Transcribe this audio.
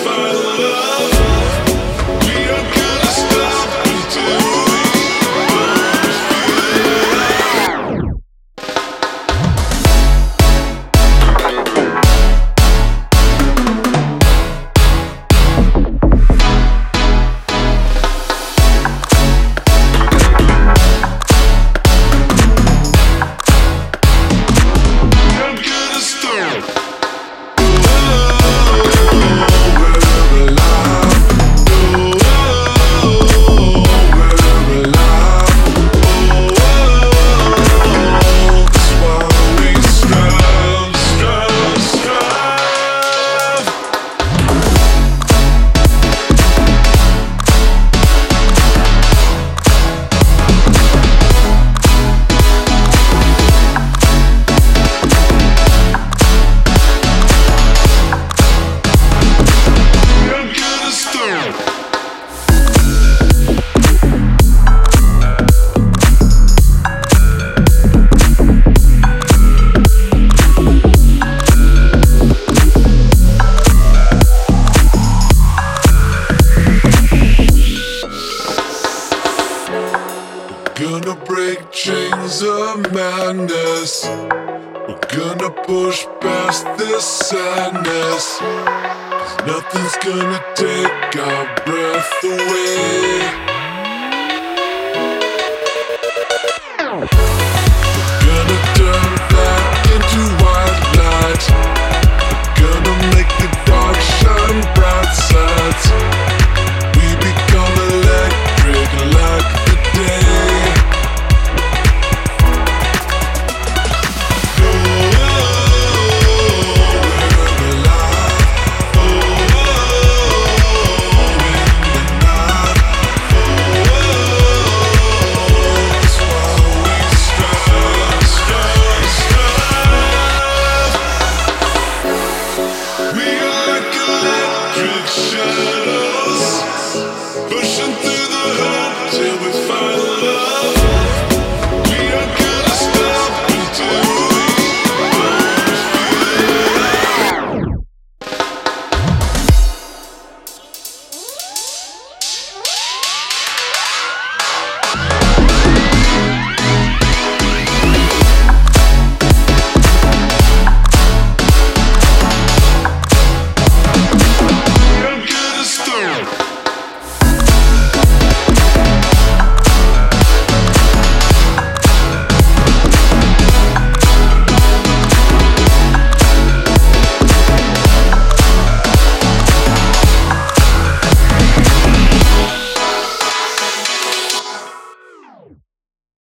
Gonna break chains of madness. We're gonna push past this sadness. 'Cause nothing's gonna take our breath away. We're gonna turn black into white light. We're gonna make the dark shine bright sides. We become electric like the day. We are like electric shine.